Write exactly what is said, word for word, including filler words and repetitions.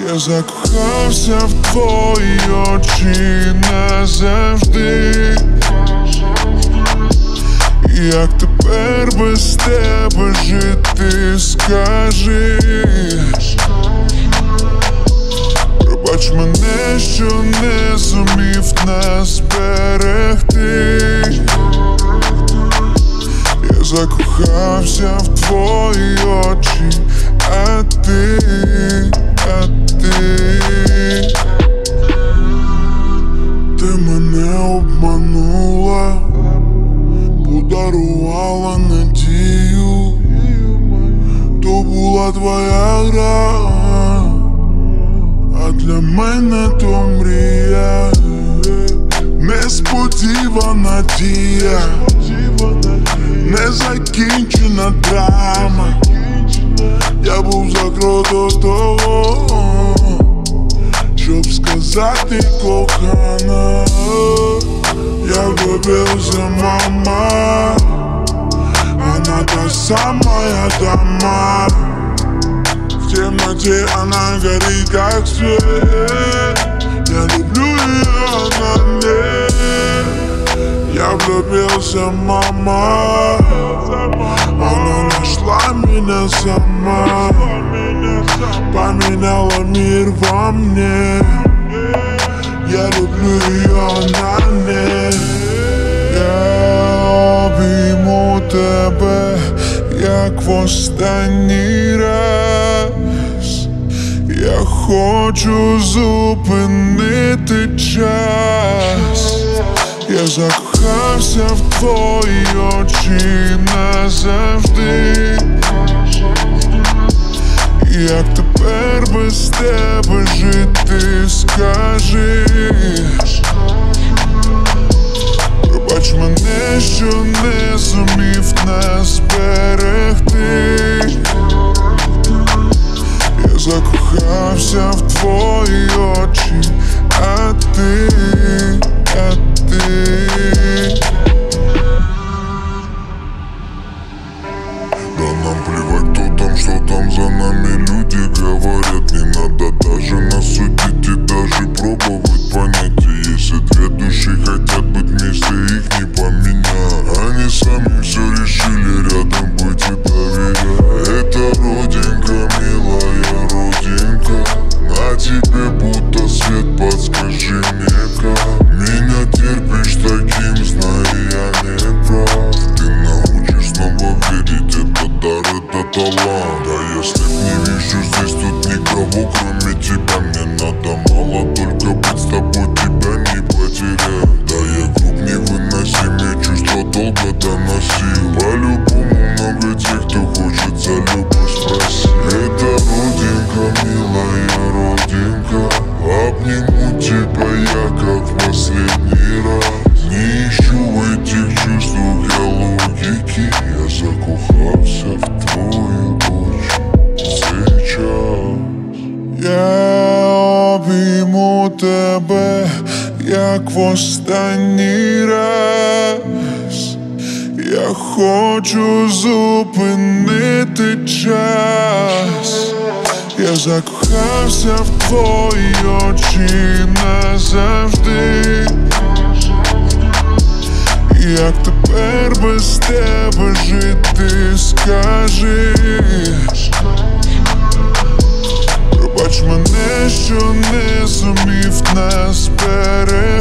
Я закохався в твої очі назавжди. Як тепер без тебе жити, скажи? Пробач мене, що не зумів нас берегти. Я закохався в твої очі, а ти, а ти Ти мене обманула, подарувала надію. То була твоя гра, а для мене то мрія. Несподівана дія, незакінчена драма. Я був закрит до того, щоб сказати кохана. Я влюбился, мама, она та самая дама. В темноте она горит, как свет. Я люблю ее, она нет. Я влюбился, мама, она нашла меня сама. Поменяла мир во мне. Я люблю ее, она не. Я обійму тебе, як в останній раз. Я хочу зупинити час. Я закохався в твої очі назавжди. Як тепер без тебе жити, скажи? Пробач мене, що не зумів нас берегти. Я закохався в твої очі, а ти, а ти Да нам плевать, кто там, что там за нами люди говорят. Не надо даже нас судить и даже пробовать понять. Если две души хотят быть вместе, их не поменять. Они сами все решили рядом быть и доверять. Это родинка, милая родинка, на тебе будто свет, подскажи мне как. Меня терпишь таким, знаю я не прав. Ты научишь снова верить, это дар, это талант. Да если б не вижу здесь тут никого, кроме тебя. Мне надо мало только быть с тобой, тебя не потерять. Да я груб, невыносимые чувства долго доносил. По-любому много тех, кто хочет за любовь спросить. Это родинка, милая родинка, обниму тебя я как в последний раз. Не ищу в этих чувствах я логики. Я закохался в твои очи сейчас. Я обійму тебе, як в останній раз. Я хочу зупинити час. Я закохався в твої очі назавжди. Як тепер без тебе жити, скажи? Пробач мене, що не зумів нас берегти.